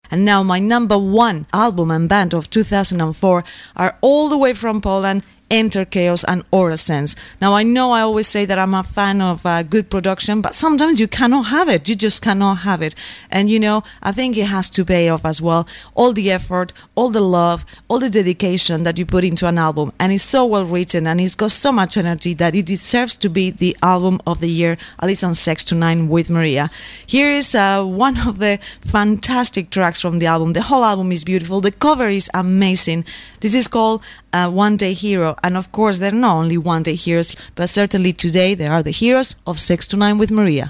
And now my number one album and band of 2004 are all the way from Poland, Enter Chaos and Aura Sense. Now, I know I always say that I'm a fan of good production, but sometimes you cannot have it. You just cannot have it. And, you know, I think it has to pay off as well. All the effort, all the love, all the dedication that you put into an album. And it's so well written and it's got so much energy that it deserves to be the album of the year, at least on Sex to Nine with Maria. Here is one of the fantastic tracks from the album. The whole album is beautiful. The cover is amazing. This is called One Day Hero. And of course, they're not only one day heroes, but certainly today they are the heroes of Sex to Nine with Maria.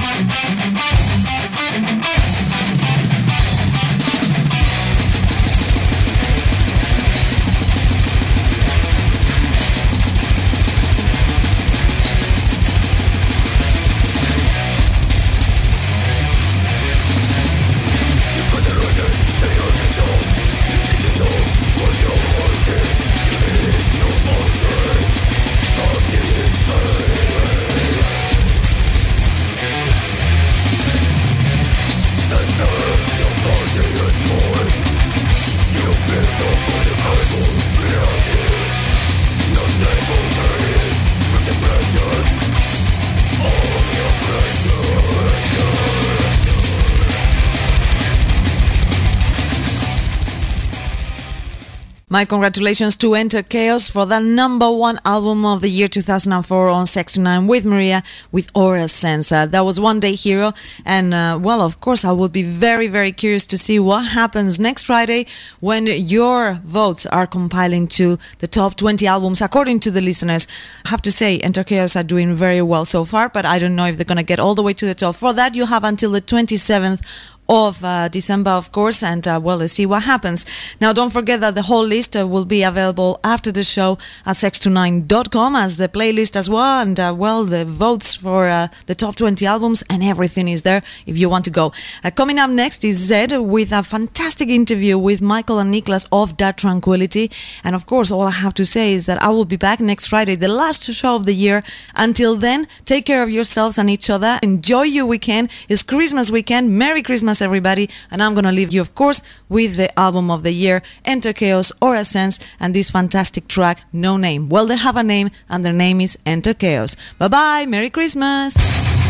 My congratulations to Enter Chaos for the number one album of the year 2004 on Sex to Nine with Maria with Aura Sense. That was One Day Hero. And, well, of course, I will be very, very curious to see what happens next Friday when your votes are compiling to the top 20 albums according to the listeners. I have to say, Enter Chaos are doing very well so far, but I don't know if they're going to get all the way to the top. For that, you have until the 27th of December, of course, and well, let's see what happens. Now, don't forget that the whole list will be available after the show at sex29.com as the playlist as well, and well, the votes for the top 20 albums and everything is there if you want to go. Coming up next is Zed with a fantastic interview with Michael and Niklas of That Tranquility, and of course, all I have to say is that I will be back next Friday, the last show of the year. Until then, take care of yourselves and each other. Enjoy your weekend. It's Christmas weekend. Merry Christmas, everybody, and I'm gonna leave you, of course, with the album of the year, Enter Chaos, Aura Sense, and this fantastic track, No Name. Well, they have a name, and their name is Enter Chaos. Bye bye, Merry Christmas.